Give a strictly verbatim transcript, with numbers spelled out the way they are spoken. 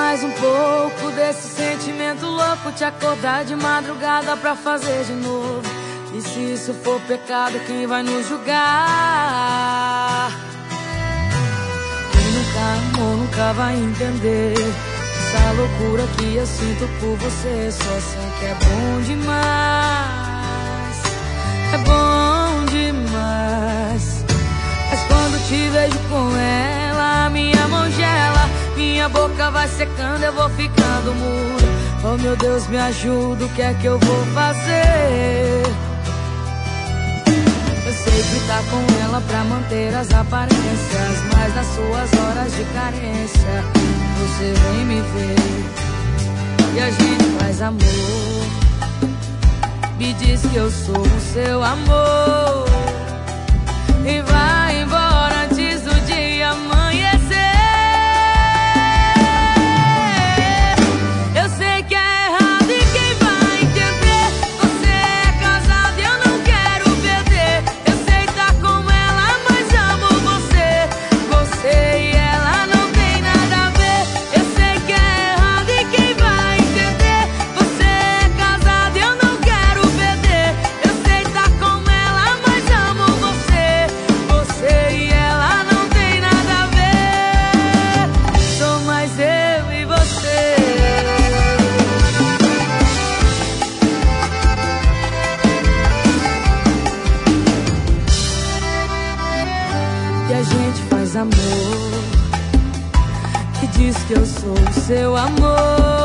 mais um pouco desse sentimento louco, te acordar de madrugada pra fazer de novo. E se isso for pecado, quem vai nos julgar? Quem nunca amou nunca vai entender essa loucura que eu sinto por você. Só sei que é bom demais, é bom demais. Mas quando te vejo com ela, minha mão gela, minha boca vai secando, eu vou ficando mudo. Oh meu Deus, me ajuda, o que é que eu vou fazer? Eu sei que tá com ela pra manter as aparências, mas nas suas horas de carência você vem me ver e a gente faz amor. Me diz que eu sou o seu amor e vai embora antes do dia amanhecer. Eu sei que é errado e quem vai entender? Você é casado e eu não quero perder. Eu sei tá com ela, mas amo você. Você e ela não tem nada a ver. Eu sei que é errado e quem vai entender? Você é casado e eu não quero perder. Eu sei tá com ela, mas amo você. Você e ela não tem nada a ver. Sou mais eu e você. E a gente faz amor e diz que eu sou o seu amor.